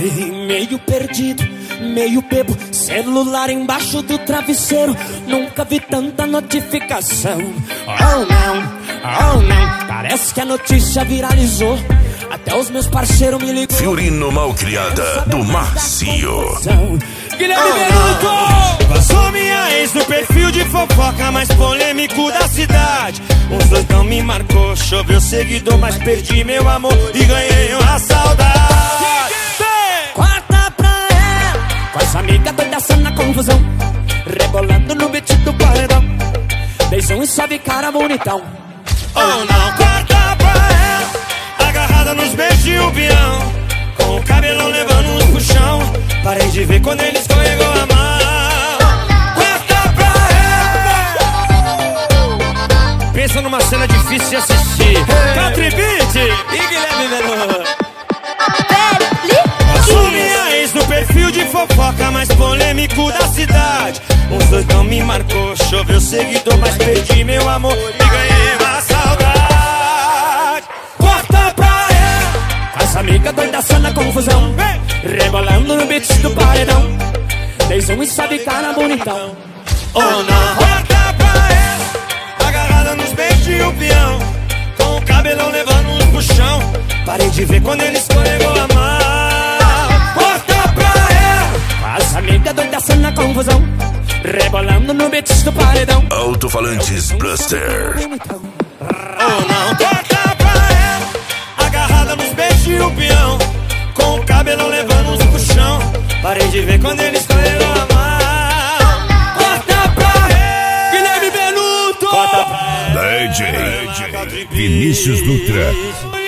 Meio perdido, meio bebo, celular embaixo do travesseiro. Nunca vi tanta notificação. Oh não, parece que a notícia viralizou. Até os meus parceiros me ligam. Fiorino Malcriada do Macio. Guilherme Benuto! Vazou minha ex no perfil de fofoca mais polêmico da cidade. Os dois não me marcou, choveu seguidor, mas perdi meu amor e ganhei uma saudade. Corta pra ela, com essa amiga doida na confusão, rebolando no beat do paredão. Beijão e sobe cara bonitão. Oh não, corta pra ela, agarrada nos beijos e o peão, com o cabelão levando uns puxão. Parei de ver quando ele escorregou a mão. Corta pra ela. Pensa numa cena difícil de assistir. Country Beat e Guilherme Benuto. Passou minha ex no perfil de fofoca mais polêmico da cidade. Os dois não me marcou, choveu seguidor, mas perdi meu amor e ganhei uma saudade. Corta pra ela, essa amiga doida na confusão, rebolando no beat do paredão. Beijão e sobe cara bonitão. Oh não, corta pra ela, agarrada nos beijos e o peão, com o cabelão levando uns puxão. Parei de ver quando ele escorregou a mão. Corta pra ela, essa amiga doida na confusão, rebolando no beat do paredão. Alto-falantes Blaster. Oh não, corta pra ela, agarrada nos beijos e o peão, com o cabelão levando uns puxão. Parei de ver quando ele escorregou a mão. Corta pra ela, Guilherme Benuto! corta pra ela, DJ Vinícius Dutra.